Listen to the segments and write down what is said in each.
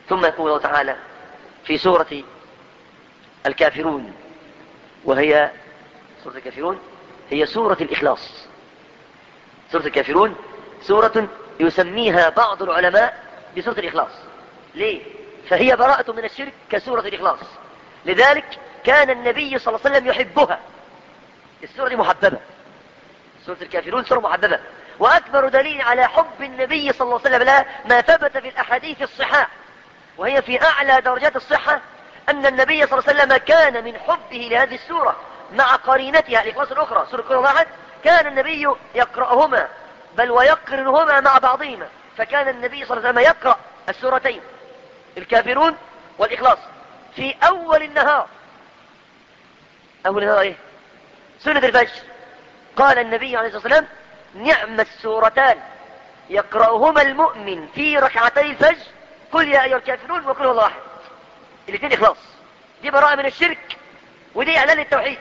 ثم يقول الله تعالى في سورة الكافرون، وهي سورة الكافرون هي سورة الإخلاص. سورة الكافرون سورة يسميها بعض العلماء بسورة الإخلاص. ليه؟ فهي براءة من الشرك كسورة الإخلاص، لذلك كان النبي صلى الله عليه وسلم يحبها. السورة دي محببة، سورة الكافرون سورة محببة، وأكبر دليل على حب النبي صلى الله عليه وسلم لها ما ثبت في الأحاديث الصحاح، وهي في أعلى درجات الصحة، أن النبي صلى الله عليه وسلم كان من حبه لهذه السورة مع قرينتها الإخلاص الأخرى سورة كل واحد، كان النبي يقرأهما بل ويقرنهما مع بعضهما. فكان النبي صلى الله عليه وسلم يقرأ السورتين الكافرون والإخلاص في أول النهار. أول النهار إيه؟ سنة الفجر. قال النبي عليه الصلاة والسلام: نعم السورتان يقرأهما المؤمن في ركعتي الفجر قل يا أيها الكافرون وقل هو الله أحد. الاثنين إخلاص، دي براءة من الشرك ودي إعلان التوحيد.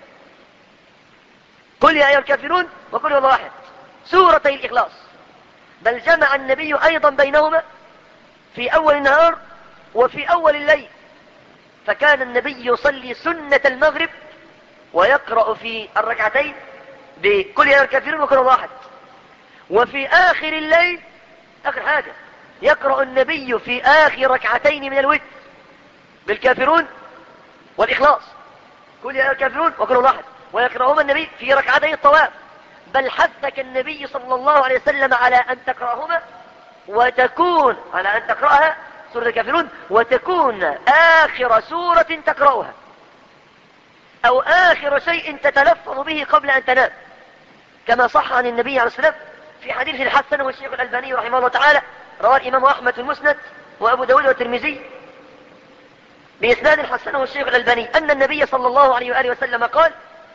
قل يا أيها الكافرون وقل هو الله أحد سورتي الإخلاص، بل جمع النبي أيضا بينهما في أول النهار وفي أول الليل. فكان النبي يصلي سنة المغرب ويقرأ في الركعتين بقل يا أيها الكافرون وقل هو الله أحد، وفي آخر الليل آخر حاجة يقرأ النبي في آخر ركعتين من الوتر بالكافرون والإخلاص قل يا أيها الكافرون وقل هو الله أحد، ويقرأهما النبي في ركعتي الطواف. بل حثك النبي صلى الله عليه وسلم على أن تقرأهما وتكون على أن تقرأها سورة الكافرون وتكون آخر سورة تقرأها أو آخر شيء تتلفظ به قبل أن تنام، كما صح عن النبي عليه الصلاة والسلام في حديث الحسن والشيخ الألباني رحمه الله تعالى، رواه الإمام أحمد في المسند وأبو داود والترمذي بإسناد حسنه الشيخ الألباني أن النبي صلى الله عليه وآله وسلم قال: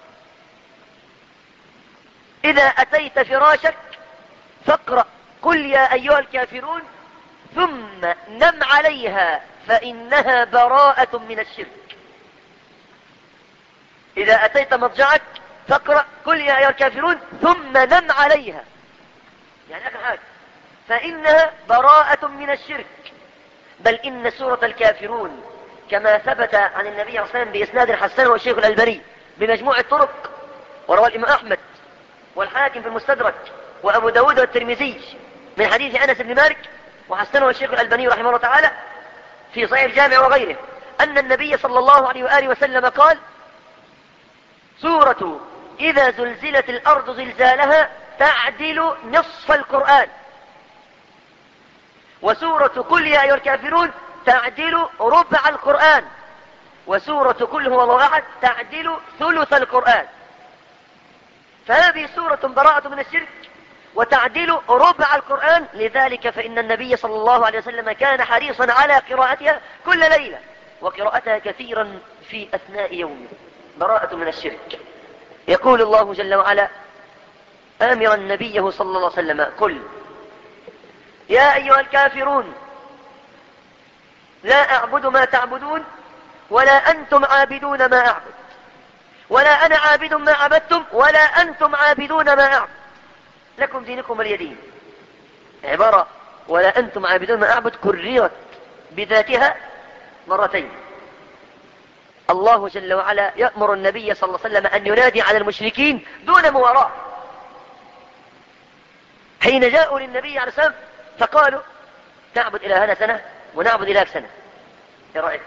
إذا أتيت فراشك فاقرأ قل يا أيها الكافرون ثم نم عليها فإنها براءة من الشرك. إذا أتيت مضجعك فاقرأ قل يا أيها الكافرون ثم نم عليها، يعني آخر حاجة، فإنها براءة من الشرك. بل إن سورة الكافرون كما ثبت عن النبي صلى الله عليه وسلم بإسناد حسنه والشيخ الألباني بمجموع الطرق، ورواه الإمام أحمد والحاكم في المستدرك وأبو داود والترمذي من حديث أنس بن مالك، وحسنه الشيخ الألباني رحمه الله تعالى في صحيح الجامع وغيره، أن النبي صلى الله عليه وآله وسلم قال: سورة إذا زلزلت الأرض زلزالها تعدل نصف القرآن، وسورة قل يا أيها الكافرون تعدل ربع القرآن، وسورة قل هو الله أحد تعدل ثلث القرآن. فهذه سورة براءة من الشرك وتعدل ربع القرآن، لذلك فإن النبي صلى الله عليه وسلم كان حريصا على قراءتها كل ليلة وقراءتها كثيرا في أثناء يومه. براءة من الشرك. يقول الله جل وعلا آمرا نبيه صلى الله عليه وسلم: قل يا أيها الكافرون لا أعبد ما تعبدون ولا أنتم عابدون ما أعبد ولا أنا عابد ما عبدتم ولا أنتم عابدون ما أعبد لكم دينكم ولي دين. عبارة ولا أنتم عابدون ما أعبد كررت بذاتها مرتين. الله جل وعلا يأمر النبي صلى الله عليه وسلم أن ينادي على المشركين دون مواراة. حين جاءوا للنبي عليه الصلاة والسلام فقالوا: تعبد إلهنا سنة ونعبد إلهك سنة، ايه رأيك؟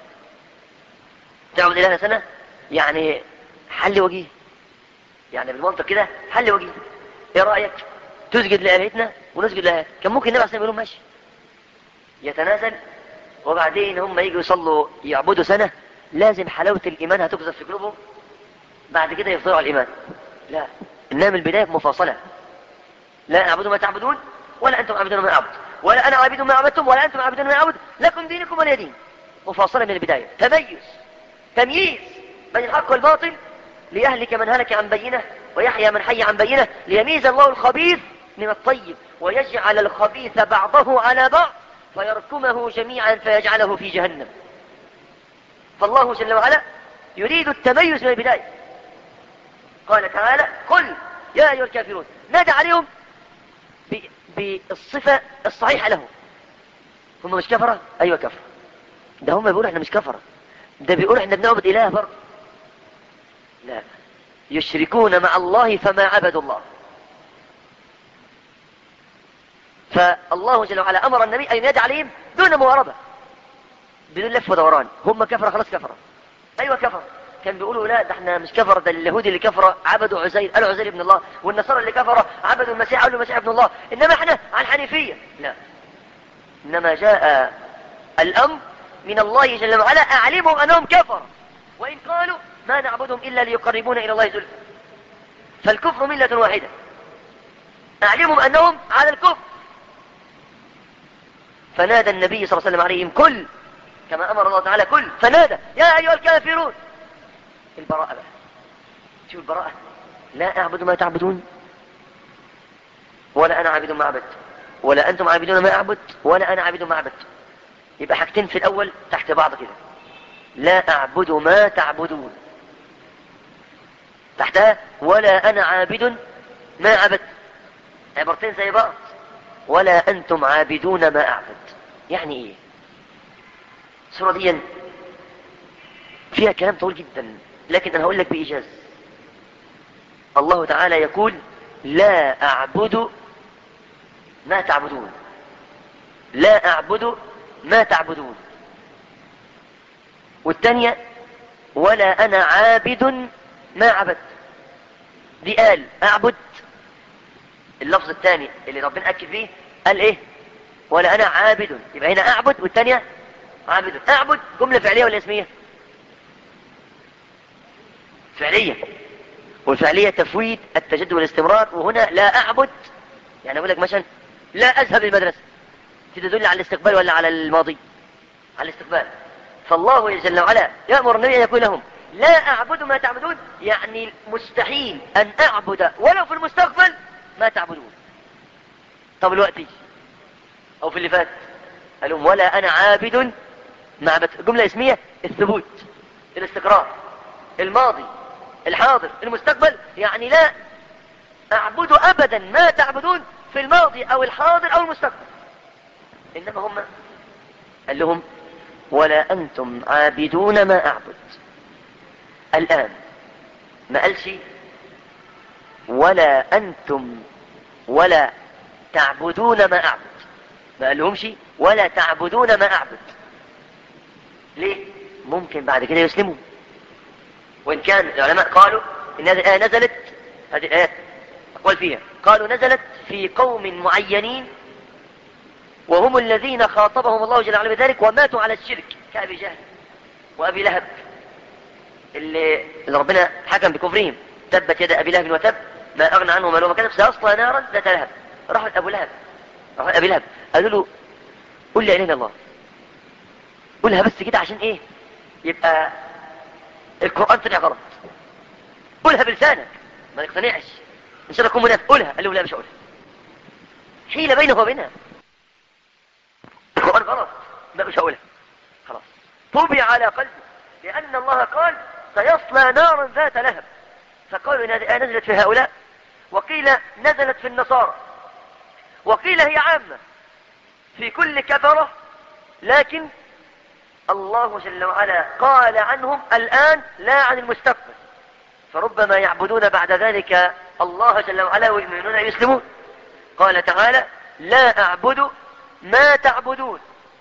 تعبد إلهنا سنة يعني حل وجيه، يعني بالمنطق كده حل وجيه. ايه رأيك تسجد لآلهتنا ونسجد لها؟ كان ممكن النبي عليه الصلاة والسلام يقولون ماشي، يتنازل وبعدين هم يجوا يصلوا يعبدوا سنة، لازم حلاوة الإيمان هتكذب في قلوبهم، بعد كده يفضلوا على الإيمان. لا، إنما من البداية مفاصلة: لا أعبد ما تعبدون ولا أنتم عابدون ما أعبد ولا أنا عابد ما عبدتم ولا أنتم عابدون ما أعبد لكم دينكم ولي دين. مفاصلة من البداية، تمييز بين الحق والباطل، ليهلك من هلك عن بينه ويحيى من حي عن بينه، ليميز الله الخبيث من الطيب ويجعل الخبيث بعضه على بعض فيركمه جميعا فيجعله في جهنم. فالله جل وعلا يريد التميز من البداية. قال تعالى: قل يا أيها الكافرون، نادى عليهم بالصفة الصحيحة له. هم مش كفرة؟ ايوه كفرة. ده هم بيقولوا احنا مش كفرة، ده بيقولوا احنا بنعبد اله برضه. لا، يشركون مع الله فما عبدوا الله. فالله جل وعلا امر النبي ان ينادي عليهم دون مواربة، بدون لف ودوران. هم كفرة خلاص كفرة. ايوه كفرة. كان بيقولوا لا ده احنا مش كفرة، ده اليهود اللي كفرة عبدوا عزير قالوا عزير ابن الله، والنصارى اللي كفرة عبدوا المسيح قالوا المسيح ابن الله، انما احنا عن حنيفية. لا، انما جاء الامر من الله جل وعلا اعلمهم انهم كفروا، وان قالوا ما نعبدهم الا ليقربونا الى الله زلفى. فالكفر ملة واحدة، اعلمهم انهم على الكفر. فنادى النبي صلى الله عليه وسلم عليهم كل كما امر الله تعالى كل، فنادى يا ايها الكافرون. البراءة بقى، شوف البراءة. لا اعبد ما تعبدون ولا انا عابد ما عبدت، ولا انتم عابدون ما اعبد ولا انا عابد ما عبدت. يبقى حاجتين في الاول تحت بعض كده، لا اعبد ما تعبدون، تحتها ولا انا عابد ما عبدت. عبارتين زي بعض. ولا انتم عابدون ما اعبد. يعني ايه؟ السورة دي فيها كلام طويل جدا، لكن انا هقول لك بايجاز. الله تعالى يقول لا اعبد ما تعبدون، لا اعبد ما تعبدون. والثانية ولا انا عابد ما عبدت. دي قال اعبد، اللفظ الثاني اللي ربنا اكد فيه قال ايه؟ ولا انا عابد. يبقى هنا اعبد والثانية عابد. اعبد جملة فعلية ولا اسمية؟ فعلية، والفعلية تفويض التجدد والاستمرار. وهنا لا اعبد يعني اقول لك مثلا لا اذهب للمدرسة، تدل على الاستقبال ولا على الماضي؟ على الاستقبال. فالله جل وعلا يأمر النبي ان يقول لهم لا اعبد ما تعبدون، يعني مستحيل ان اعبد ولو في المستقبل ما تعبدون. طب الوقت او في اللي فات قال لهم ولا انا عابد ما عبدت. جملة اسمية، الثبوت، الاستقرار، الماضي، الحاضر، المستقبل. يعني لا اعبد ابدا ما تعبدون في الماضي او الحاضر او المستقبل. انما هم قال لهم ولا انتم عابدون ما اعبد. الان ما قالش ولا انتم ولا تعبدون ما اعبد، ما قال لهمش ولا تعبدون ما اعبد. ليه؟ ممكن بعد كده يسلموا. وان كان العلماء قالوا ان هذه الآية نزلت، هذه الآيات أقوال فيها، قالوا نزلت في قوم معينين وهم الذين خاطبهم الله جل وعلا بذلك وماتوا على الشرك، كأبي جهل وأبي لهب اللي ربنا حكم بكفرهم. تبت يد أبي لهب وتب ما أغنى عنه ماله وما كسب سيصلى نارا ذات لهب. راحوا أبو لهب، راحوا أبي لهب قالوا له قل لا إله إلا الله، قولها بس كده عشان إيه يبقى القرآن طلع غلط، قولها بلسانك ما نقتنعش إن شاء الله تكون منافق، قولها. قال له لا مش هقولها. حيلة بينه وبينها، القرآن غلط، لا مش هقولها. خلاص طبع على قلبه، لأن الله قال سيصلى نارا ذات لهب. فقالوا إن هذه الآية نزلت في هؤلاء، وقيل نزلت في النصارى، وقيل هي عامة في كل كفرة، لكن الله جل وعلا قال عنهم الآن لا عن المستقبل. فربما يعبدون بعد ذلك الله جل وعلا ويؤمنون يسلمون. قال تعالى لا أعبد ما تعبدون.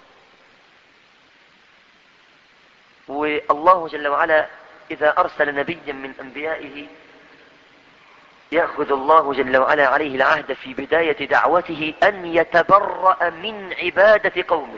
والله جل وعلا إذا أرسل نبيا من أنبيائه يأخذ الله جل وعلا عليه العهد في بداية دعوته أن يتبرأ من عبادة قومه،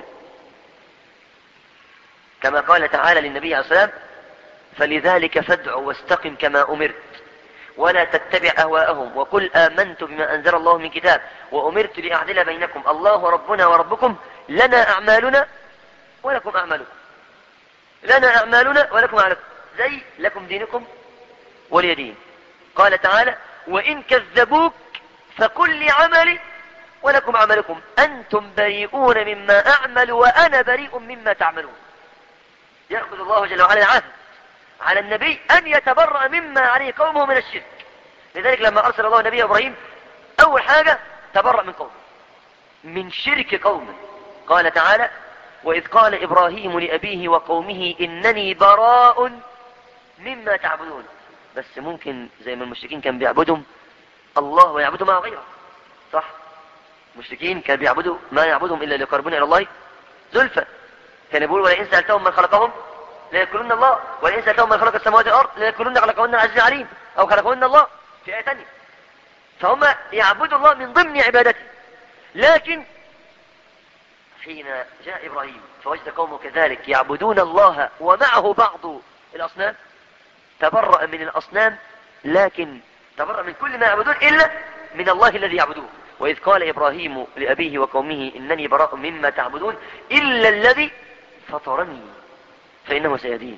كما قال تعالى للنبي عليه الصلاة والسلام فلذلك فادع واستقم كما أمرت ولا تتبع أهواءهم وقل آمنت بما أنزل الله من كتاب وأمرت لأعدل بينكم الله ربنا وربكم لنا أعمالنا ولكم أعمالكم، لنا أعمالنا ولكم أعمالكم، زي لكم دينكم ولي دين. قال تعالى وإن كذبوك فقل لي عملي ولكم عملكم أنتم بريئون مما أعمل وأنا بريء مما تعملون. يأخذ الله جل وعلا العهد على النبي أن يتبرأ مما عليه قومه من الشرك. لذلك لما أرسل الله نبي إبراهيم أول حاجة تبرأ من قومه، من شرك قومه. قال تعالى وإذ قال إبراهيم لأبيه وقومه إنني براء مما تعبدون. بس ممكن زي ما المشركين كانوا بيعبدوا الله ويعبدوا معه غيره، صح؟ المشركين كانوا بيعبدوا ما يعبدهم إلا ليقربونا إلى الله زلفى. كان يقول ولئن سألتهم من خلقهم ليقولون الله، ولئن سألتهم من خلق السماوات والأرض ليقولون خلقهن العزيز العليم أو خلقهن الله في آية ثانية. فهم يعبدوا الله من ضمن عبادته. لكن حين جاء إبراهيم فوجد قومه كذلك يعبدون الله ومعه بعض الأصنام، تبرأ من الأصنام، لكن تبرأ من كل ما يعبدون إلا من الله الذي يعبدوه. وإذ قال إبراهيم لأبيه وقومه إنني براء مما تعبدون إلا الذي فطرني فإنه سيهدين.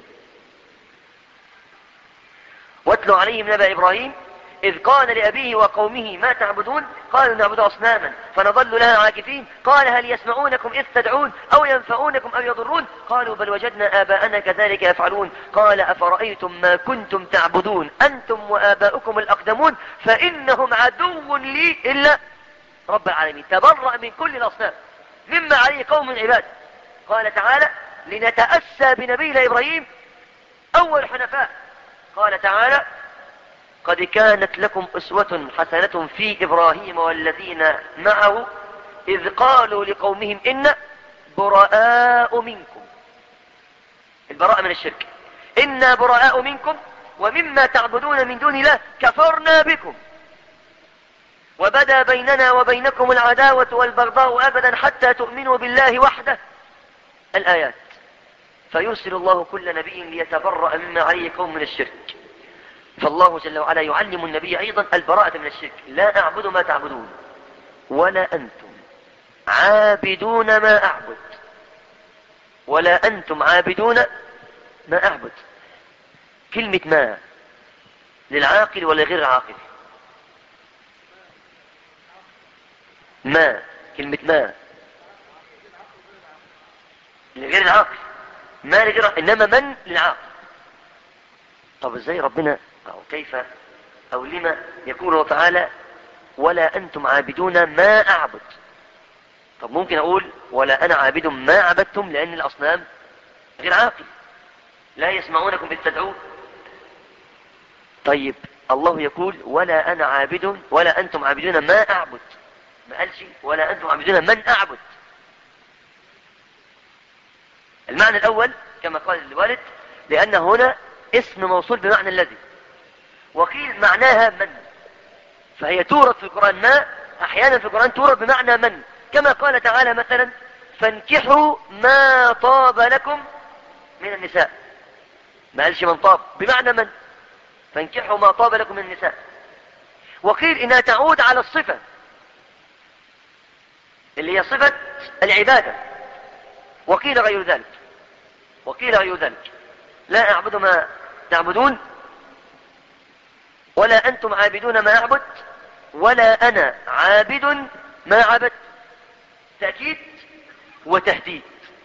واتل عليهم نبأ إبراهيم إذ قال لأبيه وقومه ما تعبدون قالوا نعبد أصناما فنظل لها عاكفين قال هل يسمعونكم إذ تدعون أو ينفعونكم أو يضرون قالوا بل وجدنا آباءنا كذلك يفعلون قال أفرأيتم ما كنتم تعبدون أنتم وآباؤكم الأقدمون فإنهم عدو لي إلا رب العالمين. تبرأ من كل الأصنام مما عليه قوم عباد. قال تعالى لنتأسى بنبينا إبراهيم أول حنفاء. قال تعالى قد كانت لكم أسوة حسنة في إبراهيم والذين معه إذ قالوا لقومهم إن براء منكم، البراءة من الشرك، إنا براء منكم ومما تعبدون من دون الله كفرنا بكم وبدا بيننا وبينكم العداوة والبغضاء أبدا حتى تؤمنوا بالله وحده الآيات. فيرسل الله كل نبي ليتبرأ مما عليه قوم من الشرك. فالله جل وعلا يعلم النبي أيضا البراءة من الشرك. لا أعبد ما تعبدون ولا أنتم عابدون ما أعبد ولا أنتم عابدون ما أعبد. كلمة ما للعاقل ولا غير العاقل؟ ما كلمة ما لغير العاقل، ما لغير العاقل، إنما من للعاقل. طب ازاي ربنا أو كيف أو لما يقول الله تعالى ولا أنتم عابدون ما أعبد؟ طب ممكن أقول ولا أنا عابد ما عبدتم لأن الأصنام غير عاقل لا يسمعونكم إذ تدعون. طيب الله يقول ولا أنا عابد ولا أنتم عابدون ما أعبد، ما قالش ولا أنتم عابدون من أعبد. المعنى الأول كما قال الوالد لأن هنا اسم موصول بمعنى الذي، وقيل معناها من، فهي تورد في القرآن ما أحيانا في القرآن تورد بمعنى من، كما قال تعالى مثلا فانكحوا ما طاب لكم من النساء، ما قالش من طاب، بمعنى من، فانكحوا ما طاب لكم من النساء. وقيل إنها تعود على الصفة اللي هي صفة العبادة، وقيل غير ذلك، وقيل غير ذلك لا أعبد ما تعبدون ولا أنتم عابدون ما أعبد ولا أنا عابد ما عبدت. تأكيد وتهديد.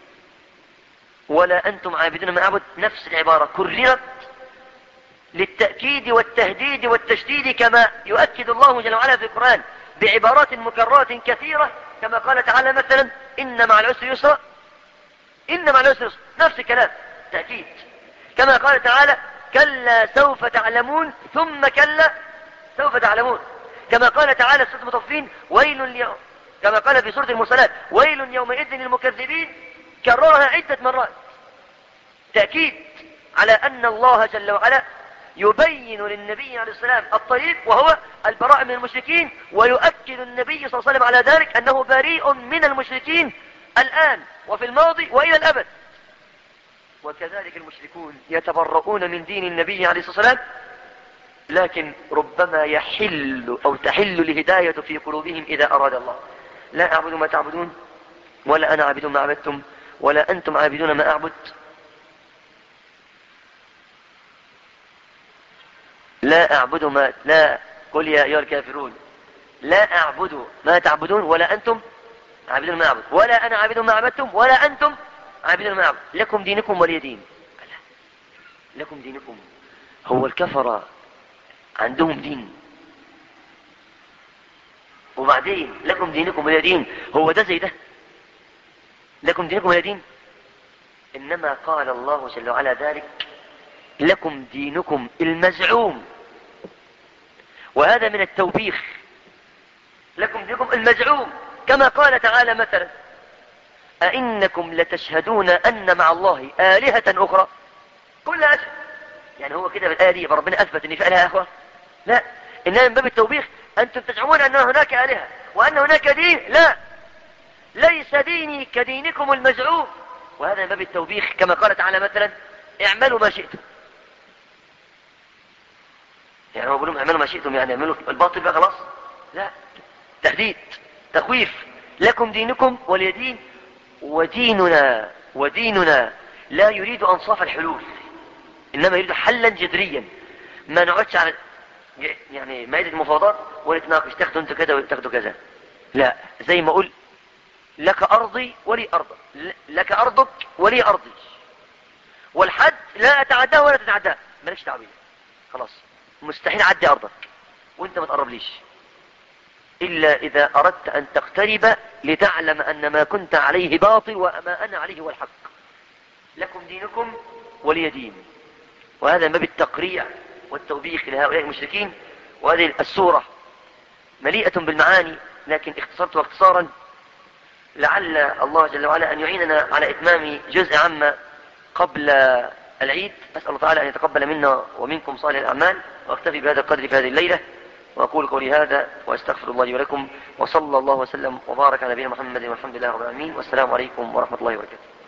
ولا أنتم عابدون ما أعبد نفس العبارة كررت للتأكيد والتهديد والتشديد كما يؤكد الله جل وعلا في القرآن بعبارات مكررات كثيرة كما قال تعالى مثلا إن مع العسر يسرا، إن مع العسر يسرا، نفس الكلام تأكيد. كما قال تعالى كلا سوف تعلمون ثم كلا سوف تعلمون. كما قال تعالى سورة المطففين ويل اليوم، كما قال في سورة المرسلات ويل يومئذ للمكذبين، كررها عدة مرات تأكيد على أن الله جل وعلا يبين للنبي عليه السلام الطريق وهو البراء من المشركين، ويؤكد النبي صلى الله عليه وسلم على ذلك أنه بريء من المشركين الآن وفي الماضي وإلى الأبد. وكذلك المشركون يتبرؤون من دين النبي عليه الصلاة والسلام، لكن ربما يحل أو تحل الهداية في قلوبهم إذا أراد الله. لا أعبد ما تعبدون ولا أنا عابد ما عبدتم ولا أنتم عابدون ما أعبد. لا أعبد ما، لا قل يا أيها الكافرون لا أعبد ما تعبدون ولا أنتم عابدون ما أعبد ولا أنا عابد ما عبدتم ولا أنتم عابدون ما أعبد لكم دينكم ولي دين. لكم دينكم، هو الكفرة عندهم دين وبعدين لكم دينكم ولي دين، هو ده زي ده؟ لكم دينكم ولي دين. إنما قال الله جل وعلا ذلك لكم دينكم المزعوم، وهذا من التوبيخ. لكم دينكم المزعوم، كما قال تعالى مثلا أئنكم لتشهدون أن مع الله آلهة أخرى. كل أشهد، يعني هو كده بالآية دي فربنا أثبت أن في آلهة أخرى؟ لا، إنما من باب التوبيخ. أنتم تزعمون أن هناك آلهة وأن هناك دين. لا، ليس ديني كدينكم المزعوم، وهذا من باب التوبيخ. كما قال تعالى مثلا اعملوا ما شئتم. يعني هو بيقول لهم اعملوا ما شئتم، يعني اعملوا الباطل بقى خلاص؟ لا، تهديد، تخويف. لكم دينكم ولي دين. وديننا لا يريد أنصاف الحلول، إنما يريد حلا جذريا. ما نقعدش على يعني مائدة المفاوضات ونتناقش تاخدوا انتوا كذا وتاخدوا كذا. لا، زي ما أقول لك أرضي ولي أرضك، لك أرضك ولي أرضي، والحد لا أتعداه ولا تتعداه، مالكش دعوة بيه. خلاص، مستحيل أعدي أرضك وانت ما تقربليش، إلا إذا أردت أن تقترب لتعلم أن ما كنت عليه باطل وما أنا عليه هو الحق. لكم دينكم ولي دين. وهذا ما بالتقريع والتوبيخ لهؤلاء المشركين. وهذه السورة مليئة بالمعاني، لكن اختصرت اختصارا لعل الله جل وعلا أن يعيننا على إتمام جزء عما قبل العيد. أسأل الله تعالى أن يتقبل منا ومنكم صالح الأعمال، وأكتفي بهذا القدر في هذه الليلة، وأقول قولي هذا وأستغفر الله لي ولكم، وصلى الله وسلم وبارك على نبينا محمد، والحمد لله رب العالمين، والسلام عليكم ورحمة الله وبركاته.